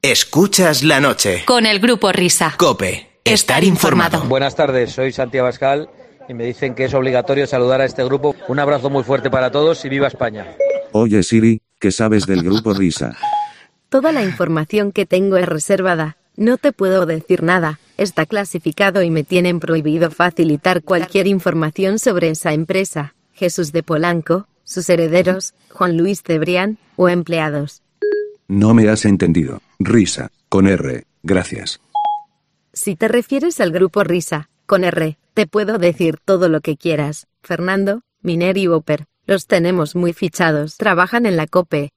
Escuchas la noche. Con el Grupo Risa. COPE. Estar informado. Buenas tardes, soy Santi Abascal y me dicen que es obligatorio saludar a este grupo. Un abrazo muy fuerte para todos y viva España. Oye Siri, ¿qué sabes del Grupo Risa? Toda la información que tengo es reservada. No te puedo decir nada. Está clasificado y me tienen prohibido facilitar cualquier información sobre esa empresa. Jesús de Polanco, sus herederos, Juan Luis Cebrián o empleados. No me has entendido. Risa, con R, gracias. Si te refieres al Grupo Risa, con R, te puedo decir todo lo que quieras. Fernando, Miner y Oper, los tenemos muy fichados. Trabajan en la COPE.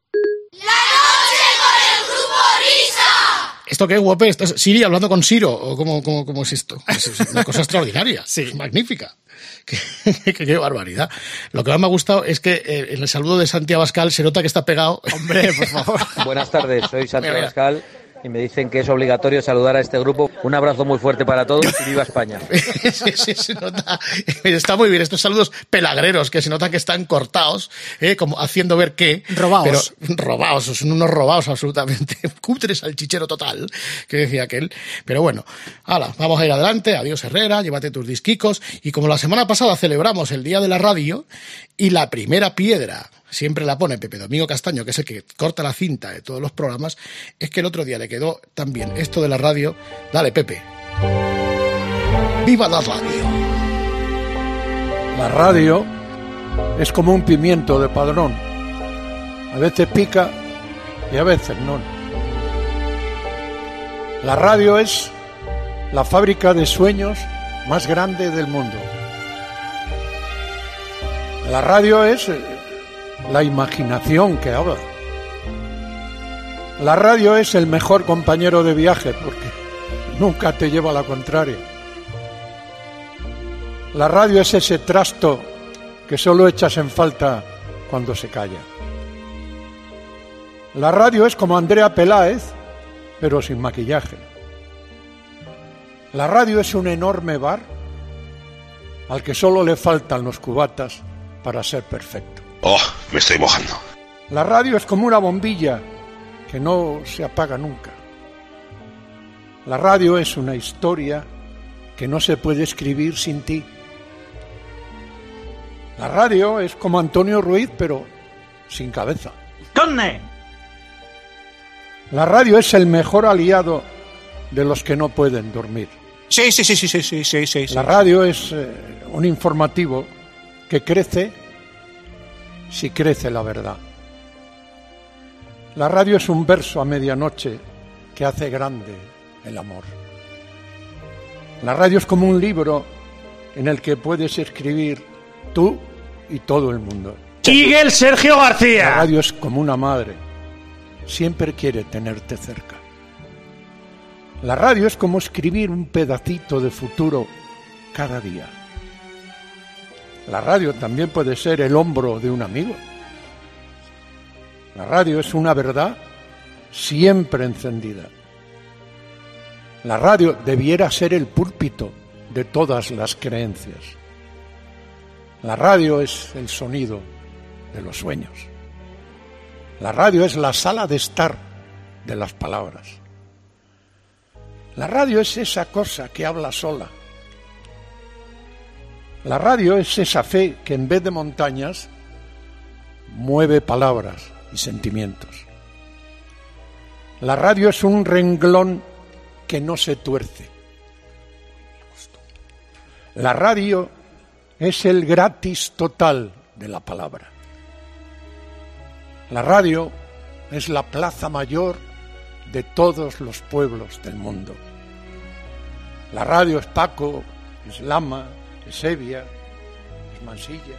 ¿Esto qué, Whopper? ¿Esto es Siri hablando con Siro? ¿O cómo es esto? Es una cosa extraordinaria. Sí. Es magnífica. Qué barbaridad. Lo que más me ha gustado es que en el saludo de Santi Abascal se nota que está pegado. Hombre, por favor. Buenas tardes, soy Santi Abascal y me dicen que es obligatorio saludar a este grupo. Un abrazo muy fuerte para todos y viva España. Sí, se nota. Está muy bien. Estos saludos pelagreros que se nota que están cortados, como haciendo ver que... Robados. Pero robados, son unos robados absolutamente. Cutres al chichero total, que decía aquel. Pero bueno, hala, vamos a ir adelante. Adiós Herrera, llévate tus disquicos. Y como la semana pasada celebramos el Día de la Radio y la primera piedra siempre la pone Pepe Domingo Castaño, que es el que corta la cinta de todos los programas, es que el otro día le quedó también esto de la radio. Dale, Pepe. ¡Viva la radio! La radio es como un pimiento de Padrón. A veces pica y a veces no. La radio es la fábrica de sueños más grande del mundo. La radio es la imaginación que habla. La radio es el mejor compañero de viaje porque nunca te lleva a la contraria. La radio es ese trasto que solo echas en falta cuando se calla. La radio es como Andrea Peláez, pero sin maquillaje. La radio es un enorme bar al que solo le faltan los cubatas para ser perfecto. ¡Oh, me estoy mojando! La radio es como una bombilla que no se apaga nunca. La radio es una historia que no se puede escribir sin ti. La radio es como Antonio Ruiz, pero sin cabeza. ¡Conde! La radio es el mejor aliado de los que no pueden dormir. Sí. La radio es un informativo que crece si crece la verdad. La radio es un verso a medianoche que hace grande el amor. La radio es como un libro en el que puedes escribir tú y todo el mundo. Miguel Sergio García. La radio es como una madre, siempre quiere tenerte cerca. La radio es como escribir un pedacito de futuro cada día. La radio también puede ser el hombro de un amigo. La radio es una verdad siempre encendida. La radio debiera ser el púlpito de todas las creencias. La radio es el sonido de los sueños. La radio es la sala de estar de las palabras. La radio es esa cosa que habla sola. La radio es esa fe que en vez de montañas mueve palabras y sentimientos. La radio es un renglón que no se tuerce. La radio es el gratis total de la palabra. La radio es la plaza mayor de todos los pueblos del mundo. La radio es Paco, es Lama, es Evia, es Mansilla.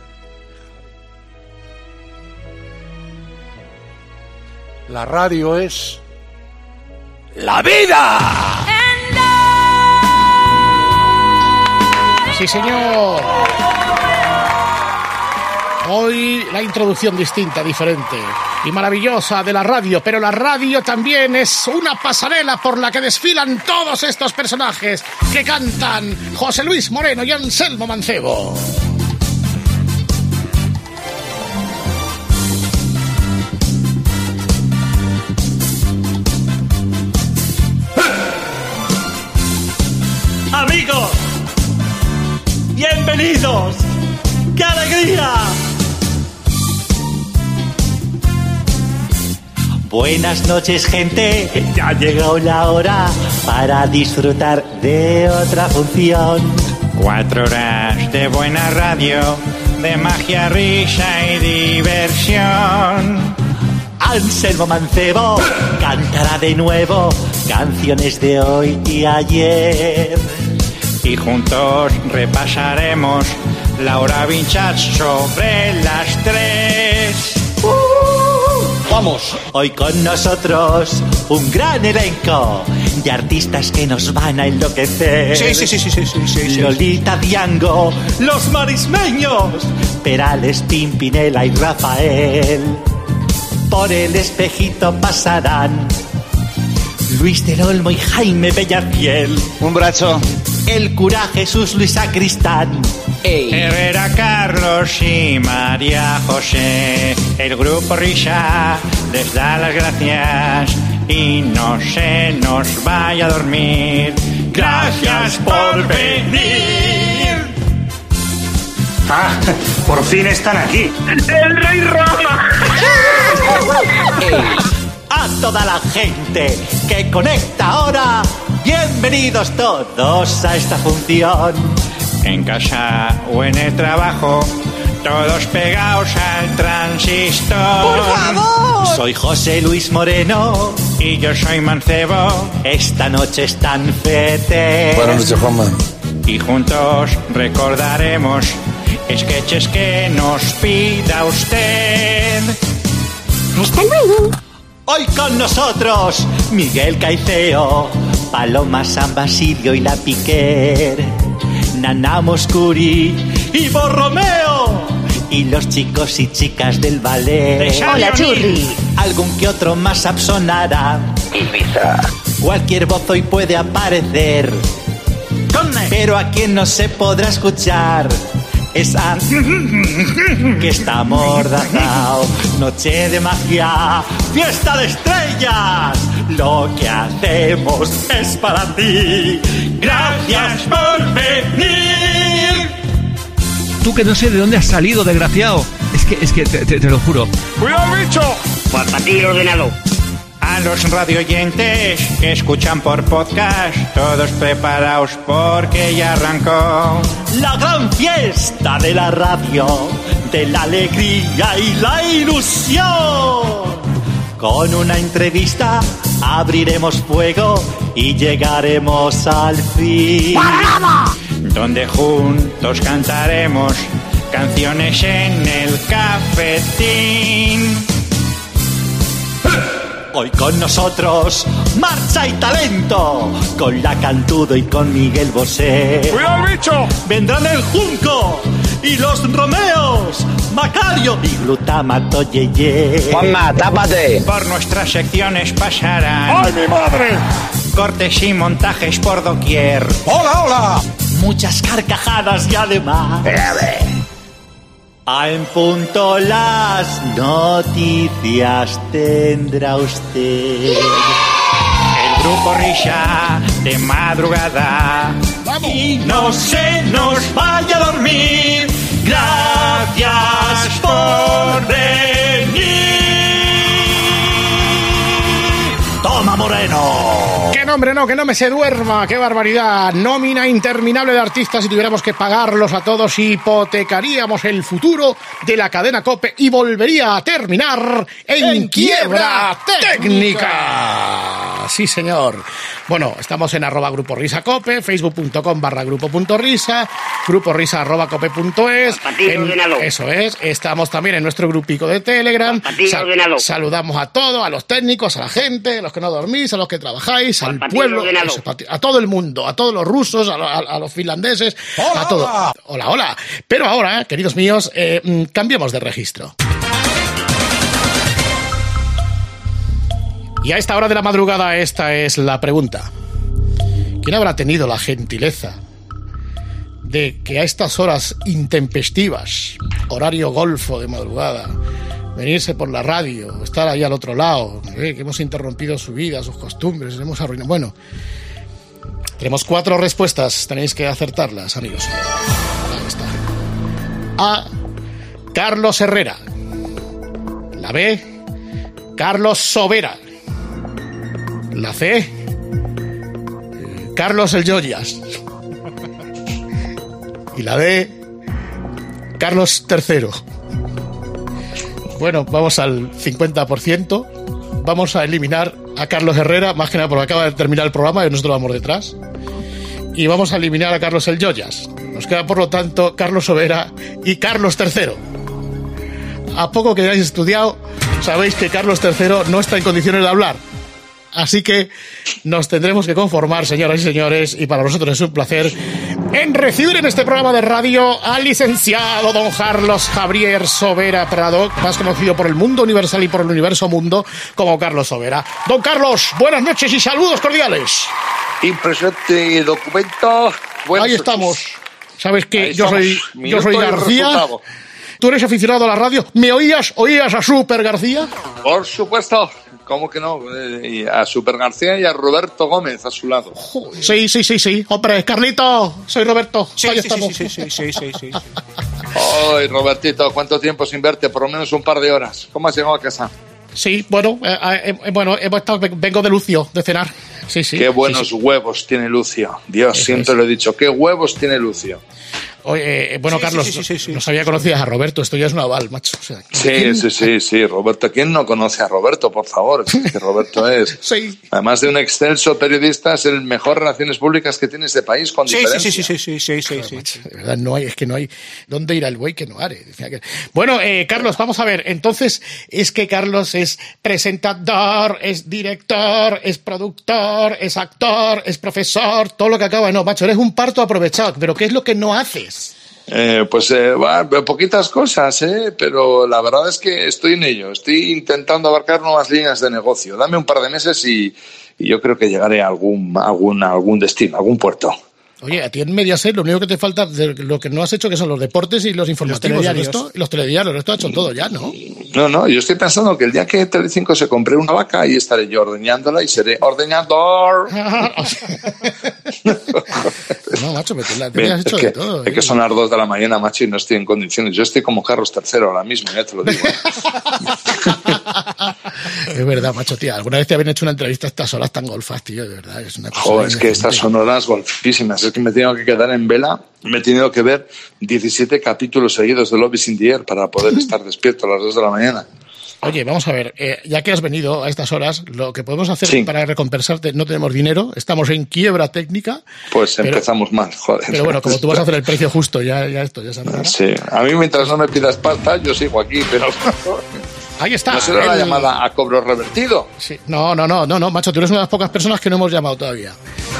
La radio es la vida. Sí, señor. Hoy la introducción distinta, diferente y maravillosa de la radio, pero la radio también es una pasarela por la que desfilan todos estos personajes que cantan José Luis Moreno y Anselmo Mancebo. ¡Bienvenidos! ¡Qué alegría! Buenas noches, gente. Ya ha llegado la hora para disfrutar de otra función. 4 horas de buena radio, de magia, risa y diversión. Anselmo Mancebo cantará de nuevo canciones de hoy y ayer. Y juntos repasaremos la hora vintage sobre las 3. ¡Vamos! Hoy con nosotros un gran elenco de artistas que nos van a enloquecer. Sí. Lolita Diango, los marismeños, Perales, Pimpinela y Rafael. Por el espejito pasarán Luis del Olmo y Jaime Bellafiel. Un brazo. El cura Jesús Luis Sacristán. Herrera Carlos y María José. El grupo Risa les da las gracias y no se nos vaya a dormir. Gracias por venir. Ah, por fin están aquí. ¡El Rey Roma! A toda la gente que conecta ahora, bienvenidos todos a esta función. En casa o en el trabajo, todos pegados al transistor. ¡Por favor! Soy José Luis Moreno y yo soy Mancebo. Esta noche están fete. Buenas noches, Juanma. Y juntos recordaremos sketches que nos pida usted. ¡Hasta luego! Hoy con nosotros Miguel Caiceo, Paloma San Basilio y la Piquer, Nana Moscuri y Borromeo, y los chicos y chicas del ballet. ¡Hola, Churri! Algún que otro más sonará. Ibiza. Cualquier voz hoy puede aparecer, pero a quien no se podrá escuchar es a que está amordazao. Noche de magia, fiesta de estrellas, lo que hacemos es para ti. Gracias por venir. Tú que no sé de dónde has salido, desgraciado. Es que te lo juro. ¡Cuidado, bicho! Pues para ti ordenado. A los radioyentes que escuchan por podcast, todos preparaos porque ya arrancó la gran fiesta de la radio, de la alegría y la ilusión. Con una entrevista abriremos fuego y llegaremos al fin. ¡Programa! Donde juntos cantaremos canciones en el cafetín. Hoy con nosotros, marcha y talento, con la Cantudo y con Miguel Bosé. ¡Cuidado, bicho! Vendrán el Junco y los Romeos, Macario y Glutamato Yeye. Juanma, tápate. Por nuestras secciones pasarán. ¡Ay, mi madre! Cortes y montajes por doquier. ¡Hola, hola! Muchas carcajadas y además en punto las noticias tendrá usted. El grupo Risa de madrugada. ¡Vamos! Y no se nos vaya a dormir. Gracias por venir. Toma, Moreno. ¡Qué nombre, no! ¡Que no me se duerma! ¡Qué barbaridad! Nómina interminable de artistas. Si tuviéramos que pagarlos a todos, hipotecaríamos el futuro de la cadena COPE y volvería a terminar en quiebra técnica. Sí, señor. Bueno, estamos en @Grupo Risa Cope, facebook.com/grupo.risa, gruporisa@cope.es. Eso es. Estamos también en nuestro grupico de Telegram. Saludamos a todos, a los técnicos, a la gente, a los que no dormís, a los que trabajáis, al pueblo, eso, a todo el mundo, a todos los rusos, a los finlandeses, a todo. Hola, hola. Pero ahora, queridos míos, cambiemos de registro. Y a esta hora de la madrugada, esta es la pregunta. ¿Quién habrá tenido la gentileza de que a estas horas intempestivas, horario golfo de madrugada, venirse por la radio, estar ahí al otro lado, que hemos interrumpido su vida, sus costumbres, hemos arruinado? Bueno, tenemos 4 respuestas, tenéis que acertarlas, amigos. Ahí está. A, Carlos Herrera. La B, Carlos Sobera. La C, Carlos el Joyas. Y la D, Carlos III. Bueno, vamos al 50%. Vamos a eliminar a Carlos Herrera, más que nada porque acaba de terminar el programa y nosotros vamos detrás. Y vamos a eliminar a Carlos el Joyas. Nos queda, por lo tanto, Carlos Sobera y Carlos III. A poco que hayáis estudiado, sabéis que Carlos III no está en condiciones de hablar. Así que nos tendremos que conformar, señoras y señores, y para nosotros es un placer en recibir en este programa de radio al licenciado don Carlos Javier Sobera Prado, más conocido por el mundo universal y por el universo mundo como Carlos Sobera. Don Carlos, buenas noches y saludos cordiales. Impresionante documento. Ahí estamos. Sabes que yo soy García. ¿Tú eres aficionado a la radio? ¿Me oías a Super García? Por supuesto. ¿Cómo que no? A Super García y a Roberto Gómez a su lado. Sí. Hombre, Carlito, soy Roberto. Sí, ahí sí, estamos. Sí. Ay, Robertito, ¿cuánto tiempo sin verte? Por lo menos un par de horas. ¿Cómo has llegado a casa? Sí, bueno, vengo de Lucio, de cenar. Sí. Qué buenos huevos tiene Lucio. Dios, siempre lo he dicho. Qué huevos tiene Lucio. Oye, Carlos, no sabía que conocías a Roberto, esto ya es un aval, macho. O sea, sí, Roberto. ¿Quién no conoce a Roberto, por favor? Es que Roberto es, además de un excelso periodista, es el mejor relaciones públicas que tiene este país, con diferencia. Sí. De verdad, no hay dónde ir al buey que no are. Bueno, Carlos, vamos a ver, entonces, es que Carlos es presentador, es director, es productor, es actor, es profesor, todo lo que acaba. No, macho, eres un parto aprovechado, pero ¿qué es lo que no haces? Poquitas cosas, pero la verdad es que estoy en ello. Estoy intentando abarcar nuevas líneas de negocio. Dame un par de meses y yo creo que llegaré a algún destino, a algún puerto. Oye, a ti en Mediaset lo único que te falta, de lo que no has hecho, que son los deportes y los informativos. Los telediarios, esto ha hecho todo ya, ¿no? No, yo estoy pensando que el día que Telecinco se compre una vaca, ahí estaré yo ordeñándola y seré ordeñador. No, macho, te has hecho de todo. Es que son las 2 de la mañana, macho, y no estoy en condiciones. Yo estoy como Carlos III ahora mismo, ya te lo digo. Es verdad, macho, tía. Alguna vez te habían hecho una entrevista a estas horas tan golfas, tío, de verdad. Es una cosa es que estas son horas golfísimas. Es que me he tenido que quedar en vela. Me he tenido que ver 17 capítulos seguidos de Love is in the Air para poder estar despierto a las 2 de la mañana. Oye, vamos a ver, ya que has venido a estas horas, lo que podemos hacer para recompensarte, no tenemos dinero, estamos en quiebra técnica. Pues empezamos mal, joder. Pero bueno, como tú vas a hacer el precio justo, ya esto ya sabrás. Sí, a mí mientras no me pidas pasta, yo sigo aquí, pero... Ahí está. ¿No será la llamada a cobro revertido? Sí. No, macho, tú eres una de las pocas personas que no hemos llamado todavía.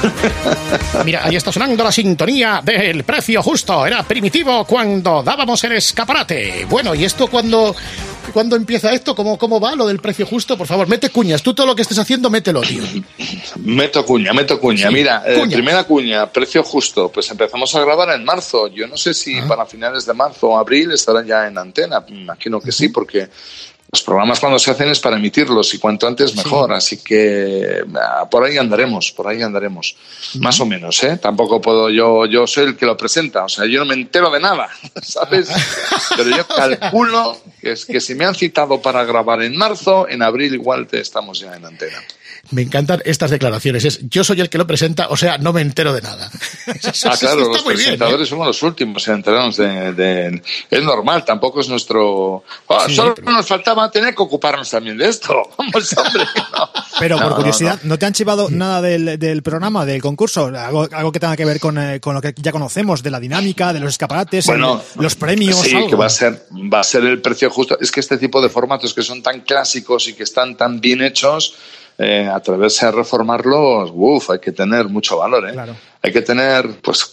Mira, ahí está sonando la sintonía del precio justo. Era Primitivo cuando dábamos el escaparate. Bueno, ¿y esto cuándo empieza esto? ¿Cómo va lo del precio justo? Por favor, mete cuñas. Tú todo lo que estés haciendo, mételo, tío. Meto cuña. Sí, mira, primera cuña, precio justo. Pues empezamos a grabar en marzo. Yo no sé si para finales de marzo o abril estarán ya en antena. Imagino que sí, porque... Los programas cuando se hacen es para emitirlos y cuanto antes mejor, así que por ahí andaremos, más o menos, ¿eh? Tampoco puedo, yo soy el que lo presenta, o sea, yo no me entero de nada, ¿sabes? Pero yo calculo que si me han citado para grabar en marzo, en abril igual estamos ya en antena. Me encantan estas declaraciones. Yo soy el que lo presenta, o sea, no me entero de nada. Claro, los presentadores bien, somos los últimos en enterarnos de... Es normal, tampoco es nuestro... solo nos faltaba tener que ocuparnos también de esto. Vamos, hombre. No. Pero por curiosidad, ¿no te han chivado nada del programa, del concurso? Algo que tenga que ver con lo que ya conocemos, de la dinámica, de los escaparates, los premios. Sí, algo. Que va a ser el precio justo. Es que este tipo de formatos que son tan clásicos y que están tan bien hechos... atreverse a reformarlos, hay que tener mucho valor, Claro. Hay que tener,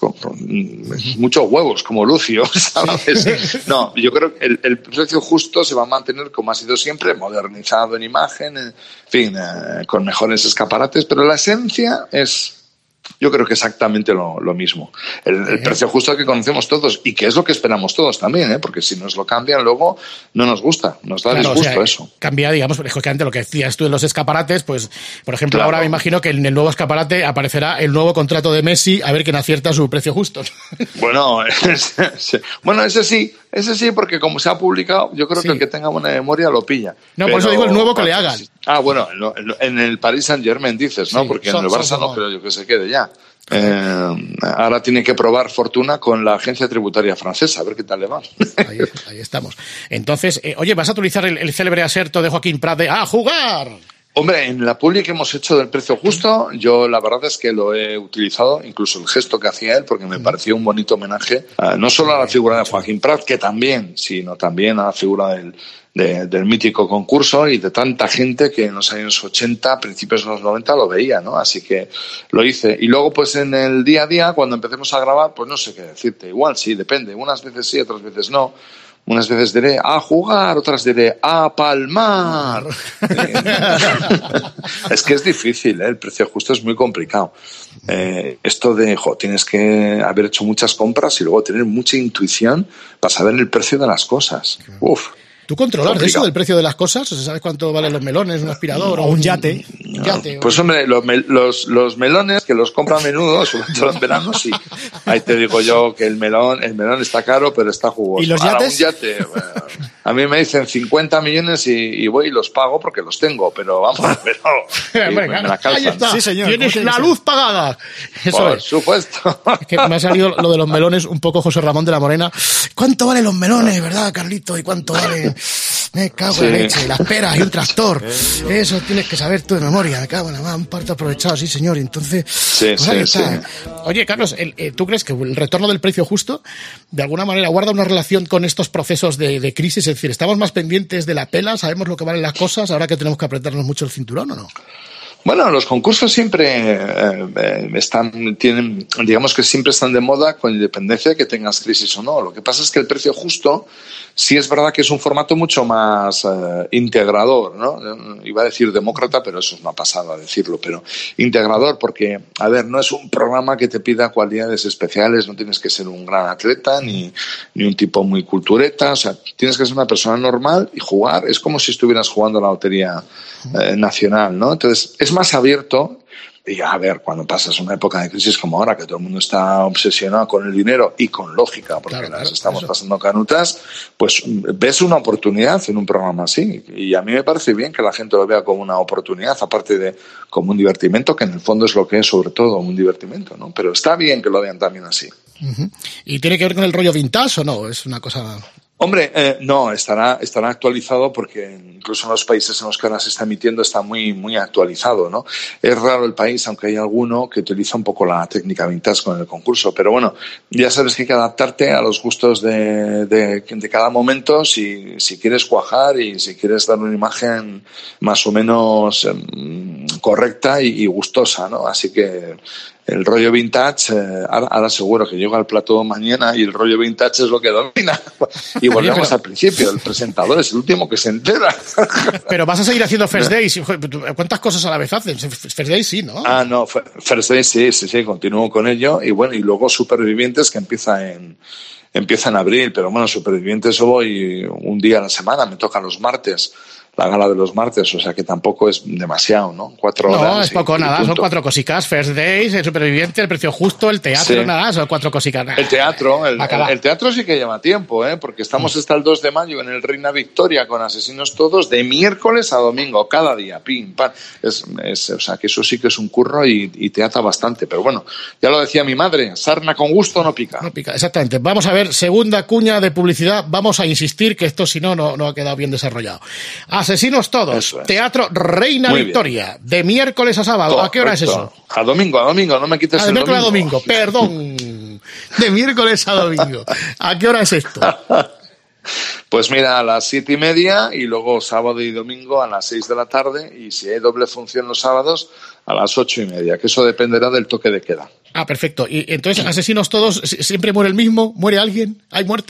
muchos huevos, como Lucio, ¿sabes? No, yo creo que el precio justo se va a mantener como ha sido siempre, modernizado en imagen, en fin, con mejores escaparates, pero la esencia es yo creo que exactamente lo mismo. El precio justo que conocemos todos y que es lo que esperamos todos también, porque si nos lo cambian luego no nos gusta, nos da disgusto eso. Cambia, digamos, lógicamente lo que decías tú en los escaparates, pues, por ejemplo, ahora me imagino que en el nuevo escaparate aparecerá el nuevo contrato de Messi, a ver quién acierta su precio justo. Bueno, ese sí, porque como se ha publicado, yo creo que el que tenga buena memoria lo pilla. No, por eso digo el nuevo que le hagan. Bueno, en el Paris Saint-Germain dices, ¿no? Porque en el Barça no creo yo que se quede ya. Ahora tiene que probar fortuna con la agencia tributaria francesa, a ver qué tal le va. Ahí estamos. Entonces, oye, ¿vas a utilizar el célebre aserto de Joaquín Prat de ¡a jugar! Hombre, en la publi que hemos hecho del precio justo, yo la verdad es que lo he utilizado, incluso el gesto que hacía él, porque me pareció un bonito homenaje, no solo a la figura de Joaquín Prat, que también, sino también a la figura del mítico concurso y de tanta gente que en los años 80, principios de los 90 lo veía, ¿no? Así que lo hice. Y luego, pues en el día a día, cuando empecemos a grabar, pues no sé qué decirte. Igual sí, depende. Unas veces sí, otras veces no. Unas veces diré a jugar, otras diré a palmar. Es que es difícil, el precio justo es muy complicado. Esto de, tienes que haber hecho muchas compras y luego tener mucha intuición para saber el precio de las cosas. Uf. ¿Tú controlas de eso, del precio de las cosas? O sea, ¿sabes cuánto valen los melones, un aspirador o un yate? Pues hombre, los melones que los compro a menudo, sobre todo en verano, sí. Ahí te digo yo que el melón está caro, pero está jugoso. ¿Y los yates? Ahora, un yate, bueno, a mí me dicen 50 millones y voy y los pago porque los tengo, pero vamos, me la calzan. Ahí está, sí, señor. Tienes la luz pagada. Eso Por supuesto. Es que me ha salido lo de los melones un poco José Ramón de la Morena. ¿Cuánto valen los melones, verdad, Carlito? ¿Y cuánto valen? Me cago en la leche, las peras y un tractor. Eso tienes que saber tú de memoria. Me cago en la mano, un parto aprovechado, sí, señor. Y entonces, pues ahí está. Oye, Carlos, ¿tú crees que el retorno del precio justo de alguna manera guarda una relación con estos procesos de crisis? Es decir, ¿estamos más pendientes de la pela? ¿Sabemos lo que valen las cosas ahora que tenemos que apretarnos mucho el cinturón o no? Bueno, los concursos siempre digamos que siempre están de moda con independencia de que tengas crisis o no. Lo que pasa es que el precio justo sí es verdad que es un formato mucho más integrador, ¿no? Iba a decir demócrata, pero eso es una pasada decirlo, pero integrador porque, a ver, no es un programa que te pida cualidades especiales, no tienes que ser un gran atleta ni un tipo muy cultureta, o sea, tienes que ser una persona normal y jugar, es como si estuvieras jugando la lotería nacional, ¿no? Entonces, es más abierto. Y a ver, cuando pasas una época de crisis como ahora, que todo el mundo está obsesionado con el dinero y con lógica, porque las estamos pasando canutas, pues ves una oportunidad en un programa así. Y a mí me parece bien que la gente lo vea como una oportunidad, aparte de como un divertimento, que en el fondo es lo que es sobre todo un divertimento, ¿no? Pero está bien que lo vean también así. Uh-huh. ¿Y tiene que ver con el rollo vintage o no? Es una cosa... Hombre, no, estará actualizado porque incluso en los países en los que ahora se está emitiendo está muy, muy actualizado, ¿no? Es raro el país, aunque hay alguno que utiliza un poco la técnica vintage con el concurso, pero bueno, ya sabes que hay que adaptarte a los gustos de cada momento si quieres cuajar y si quieres dar una imagen más o menos correcta y gustosa, ¿no? Así que el rollo vintage, ahora seguro que llega al plató mañana y el rollo vintage es lo que domina. Y volvemos al principio, el presentador es el último que se entera. Pero vas a seguir haciendo First Days. ¿Cuántas cosas a la vez haces? First Days sí, ¿no? No, First Days sí, continúo con ello. Y bueno, y luego Supervivientes, que empieza en abril, pero bueno, Supervivientes yo voy un día a la semana, me tocan los martes. La gala de los martes, o sea que tampoco es demasiado, ¿no? 4 horas. No, es poco, nada, son 4 cositas. First Days, el Superviviente, el precio justo, el teatro, nada, son 4 cositas. Nada. El teatro sí que lleva tiempo, porque estamos hasta el 2 de mayo en el Reina Victoria con Asesinos Todos, de miércoles a domingo, cada día, pim, pam. O sea que eso sí que es un curro y te ata bastante, pero bueno, ya lo decía mi madre, sarna con gusto no pica. No pica, exactamente. Vamos a ver, segunda cuña de publicidad, vamos a insistir que esto si no ha quedado bien desarrollado. Asesinos Todos, Teatro Reina Victoria, de miércoles a sábado. Correcto. ¿A qué hora es eso? A domingo, no me quites el domingo. De miércoles a domingo, perdón. De miércoles a domingo. ¿A qué hora es esto? Pues mira, a las 7:30 y luego sábado y domingo a las 6 de la tarde y si hay doble función los sábados a las 8:30, que eso dependerá del toque de queda. Perfecto. Y entonces, Asesinos Todos, ¿siempre muere el mismo? ¿Muere alguien? ¿Hay muerte?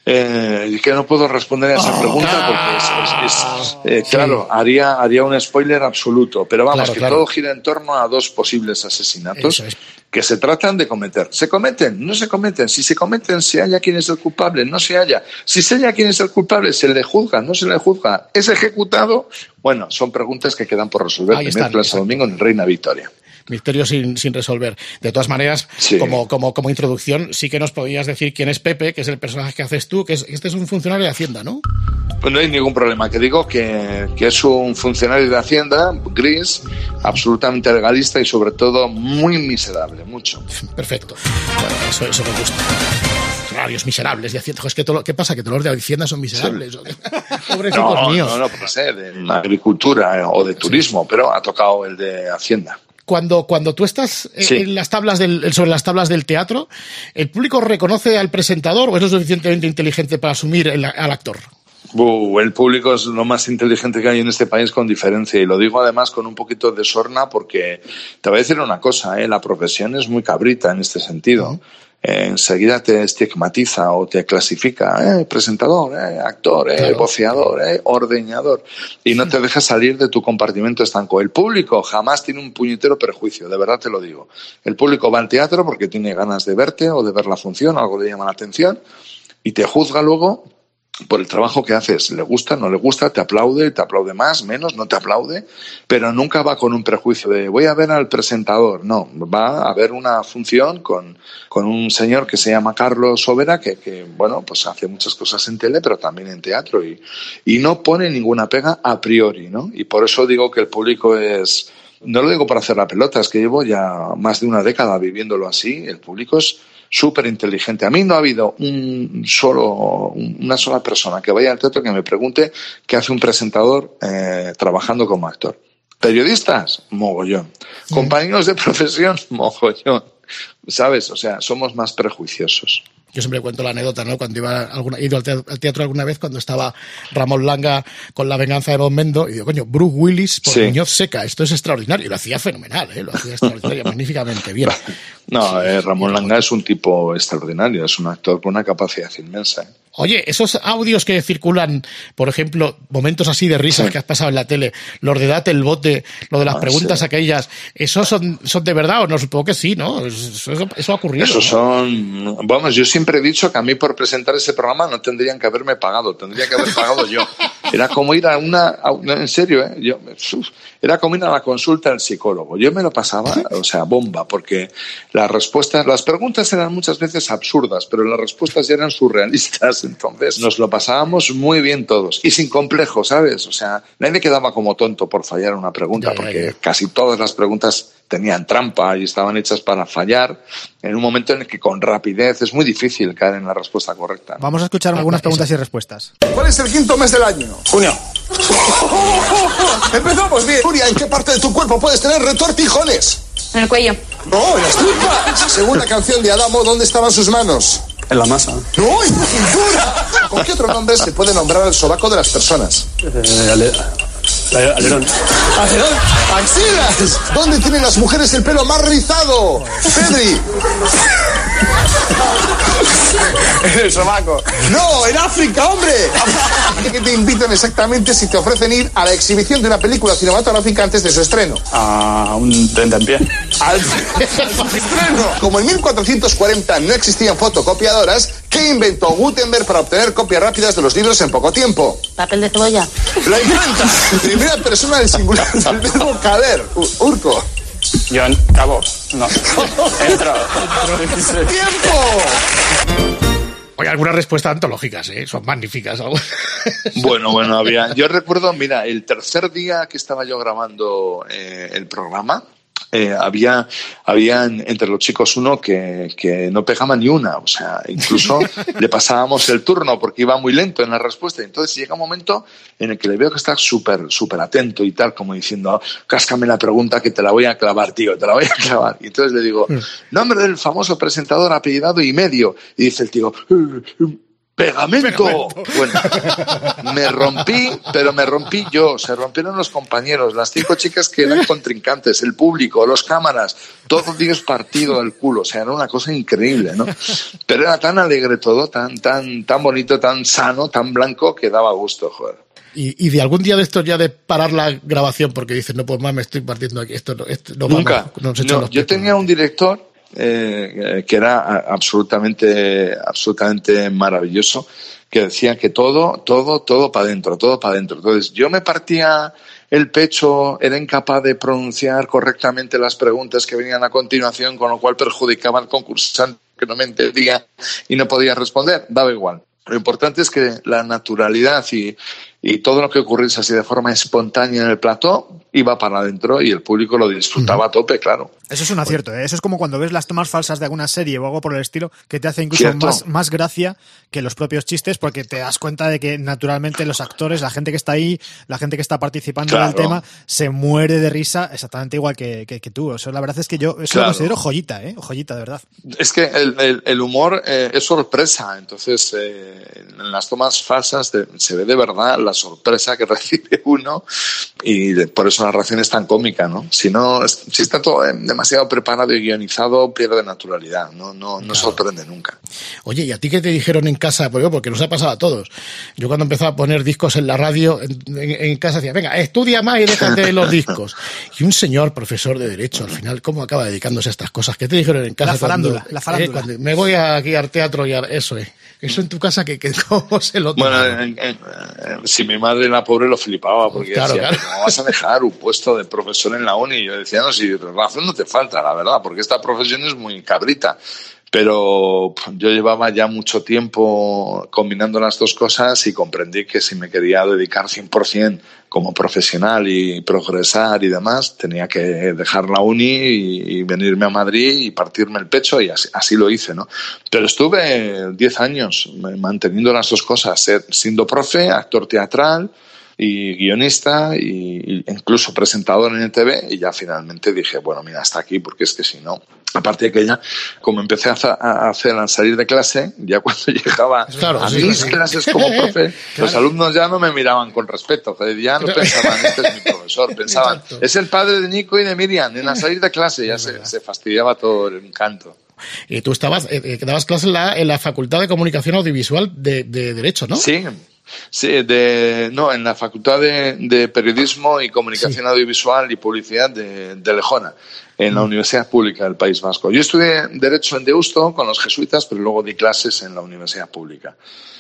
que no puedo responder a esa pregunta porque claro, haría un spoiler absoluto, pero vamos, todo gira en torno a 2 posibles asesinatos que se tratan de cometer. ¿Se cometen? ¿No se cometen? Si se cometen, ¿se halla quién es el culpable? ¿No se halla? Si se halla quién es el culpable, ¿se le juzga? ¿No se le juzga? ¿Es ejecutado? Bueno, son preguntas que quedan por resolver. Miércoles a domingo en Reina Victoria. Misterio sin resolver. De todas maneras, como introducción, sí que nos podías decir quién es Pepe, que es el personaje que haces tú, que este es un funcionario de Hacienda, ¿no? Pues no hay ningún problema. Que digo que es un funcionario de Hacienda, gris, absolutamente legalista y sobre todo muy miserable, mucho. Perfecto. Bueno, eso me gusta. Funcionarios miserables de Hacienda. Es que ¿qué pasa? ¿Que todos los de Hacienda son miserables? Sí. Pobrecitos míos. No, puede ser de agricultura o de turismo, pero ha tocado el de Hacienda. Cuando tú estás en las tablas sobre las tablas del teatro, ¿el público reconoce al presentador o es lo suficientemente inteligente para asumir al actor? El público es lo más inteligente que hay en este país con diferencia, y lo digo además con un poquito de sorna porque te voy a decir una cosa, la profesión es muy cabrita en este sentido. Enseguida te estigmatiza o te clasifica, presentador, actor, voceador, ordeñador, y no te deja salir de tu compartimento estanco. El público jamás tiene un puñetero prejuicio, de verdad te lo digo. El público va al teatro porque tiene ganas de verte o de ver la función, algo le llama la atención, y te juzga luego por el trabajo que haces. Le gusta, no le gusta, te aplaude más, menos, no te aplaude, pero nunca va con un prejuicio de voy a ver al presentador. No, va a ver una función con un señor que se llama Carlos Sobera, que bueno, pues hace muchas cosas en tele, pero también en teatro, y no pone ninguna pega a priori, ¿no? Y por eso digo que el público es... No lo digo para hacer la pelota, es que llevo ya más de una década viviéndolo así. El público es súper inteligente. A mí no ha habido una sola persona que vaya al teatro que me pregunte qué hace un presentador trabajando como actor. Periodistas, mogollón. Compañeros de profesión, mogollón. ¿Sabes? O sea, somos más prejuiciosos. Yo siempre cuento la anécdota, ¿no? Cuando he ido al teatro alguna vez, cuando estaba Ramón Langa con La venganza de Don Mendo, y digo, coño, Bruce Willis por Muñoz Seca, esto es extraordinario. Y lo hacía fenomenal, lo hacía extraordinario, magníficamente bien. No, Ramón Langa es un tipo extraordinario, es un actor con una capacidad inmensa. Oye, esos audios que circulan, por ejemplo, momentos así de risas que has pasado en la tele, los de Date el bote, lo de las preguntas aquellas, ¿esos son de verdad o no? Supongo que sí, ¿no? Eso ha ocurrido. Esos son... Vamos, yo siempre he dicho que a mí por presentar ese programa no tendrían que haberme pagado, tendría que haber pagado yo. Era como ir a en serio, era como ir a la consulta del psicólogo. Yo me lo pasaba, o sea, bomba, porque las preguntas eran muchas veces absurdas, pero las respuestas ya eran surrealistas. Entonces nos lo pasábamos muy bien todos y sin complejo, ¿sabes? O sea, nadie quedaba como tonto por fallar una pregunta, porque casi todas las preguntas tenían trampa y estaban hechas para fallar en un momento en el que con rapidez es muy difícil caer en la respuesta correcta. Vamos a escuchar algunas preguntas y respuestas. ¿Cuál es el quinto mes del año? Junio. Empezamos bien. Nuria, ¿en qué parte de tu cuerpo puedes tener retortijones? En el cuello. No, en las tripas. Según la canción de Adamo, ¿dónde estaban sus manos? En la masa. ¡No, en tu cintura! ¿Con qué otro nombre se puede nombrar el sobaco de las personas? Alerón. ¡Alerón! ¡Axilas! ¿Dónde tienen las mujeres el pelo más rizado? ¡Pedri! En el sobaco. ¡No, en África, hombre! ¿A qué te invitan exactamente si te ofrecen ir a la exhibición de una película cinematográfica antes de su estreno? A un tren en pie. ¡Al estreno! Como en 1440 no existían fotocopiadoras, ¿qué inventó Gutenberg para obtener copias rápidas de los libros en poco tiempo? Papel de cebolla. La imprenta. Primera persona del singular del verbo caber. Urco. John, cabo. No. Entro. ¡Tiempo! Oye, algunas respuestas antológicas, son magníficas. Bueno, había. Yo recuerdo, mira, el tercer día que estaba yo grabando el programa, había entre los chicos uno que no pegaba ni una, o sea, incluso le pasábamos el turno porque iba muy lento en la respuesta. Entonces llega un momento en el que le veo que está súper atento y tal, como diciendo, cáscame la pregunta que te la voy a clavar, tío, te la voy a clavar. Y entonces le digo, nombre del famoso presentador apellidado y medio. Y dice el tío, ¡Pegamento! Bueno, me rompí, pero me rompí yo. Se rompieron los compañeros, las 5 chicas que eran contrincantes, el público, los cámaras, todo Dios partido del culo. O sea, era una cosa increíble, ¿no? Pero era tan alegre todo, tan bonito, tan sano, tan blanco, que daba gusto, joder. Y de algún día de estos ya de parar la grabación porque dices, no, pues más me estoy partiendo aquí. Esto no nunca. No, yo tenía un director que era absolutamente maravilloso, que decía que todo para adentro, todo para adentro. Entonces yo me partía el pecho, era incapaz de pronunciar correctamente las preguntas que venían a continuación, con lo cual perjudicaba al concursante, que no me entendía y no podía responder. Daba igual. Lo importante es que la naturalidad y todo lo que ocurriese así de forma espontánea en el plató iba para adentro y el público lo disfrutaba a tope, claro. Eso es un acierto, ¿eh? Eso es como cuando ves las tomas falsas de alguna serie o algo por el estilo, que te hace incluso más gracia que los propios chistes, porque te das cuenta de que naturalmente los actores, la gente que está ahí, la gente que está participando en el tema, se muere de risa exactamente igual que tú. Eso, la verdad es que yo eso lo considero joyita, joyita, de verdad. Es que el humor es sorpresa, entonces en las tomas falsas se ve de verdad la sorpresa que recibe uno y por eso la reacción es tan cómica, ¿no? Si está todo demasiado preparado y guionizado, pierde naturalidad, no sorprende nunca. Oye, ¿y a ti qué te dijeron en casa? Porque nos ha pasado a todos. Yo cuando empezaba a poner discos en la radio, en casa decía, venga, estudia más y déjate los discos. Y un señor profesor de Derecho, al final, ¿cómo acaba dedicándose a estas cosas? ¿Qué te dijeron en casa? La farándula. Cuando me voy aquí al teatro y eso es. Eso en tu casa, ¿cómo se lo toman? Bueno, si mi madre, la pobre, lo flipaba, porque decía, ¿cómo vas a dejar un puesto de profesor en la uni? Y yo decía, no, si razón no te falta, la verdad, porque esta profesión es muy cabrita. Pero yo llevaba ya mucho tiempo combinando las dos cosas y comprendí que si me quería dedicar 100% como profesional y progresar y demás, tenía que dejar la uni y venirme a Madrid y partirme el pecho, y así lo hice, ¿no? Pero estuve 10 años manteniendo las dos cosas, siendo profe, actor teatral y guionista y incluso presentador en ETV, y ya finalmente dije, bueno, mira, hasta aquí, porque es que si no, aparte de que ya, como empecé a hacer al salir de clase, ya cuando llegaba a mis clases como profe, los alumnos ya no me miraban con respeto, ya no pensaban, este es mi profesor, pensaban, es el padre de Nico y de Miriam, en la salir de clase ya se fastidiaba todo el encanto. Y tú dabas clases en la Facultad de Comunicación Audiovisual de Derecho, ¿no? Sí, en la Facultad de Periodismo y Comunicación Audiovisual y Publicidad de Lejona, en la Universidad Pública del País Vasco. Yo estudié Derecho en Deusto con los jesuitas, pero luego di clases en la Universidad Pública.